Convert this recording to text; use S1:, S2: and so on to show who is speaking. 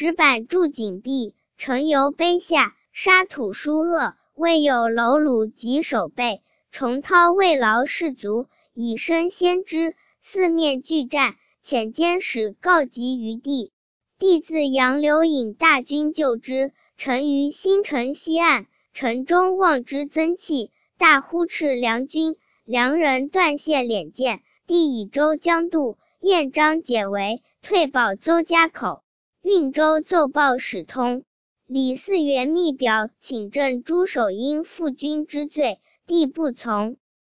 S1: 石板筑井壁，城由碑下，沙土疏恶，未有楼橹及守备。重涛慰劳士卒，以身先知，四面拒战，遣监使告急于帝。帝自杨柳引大军救之，臣于新城西岸，城中望之增气，大呼斥梁军，梁人断谢敛剑。帝以州将渡，彦章解围，退保邹家口。运州奏报使通。李嗣源密表请正朱守殷负君之罪，帝不从。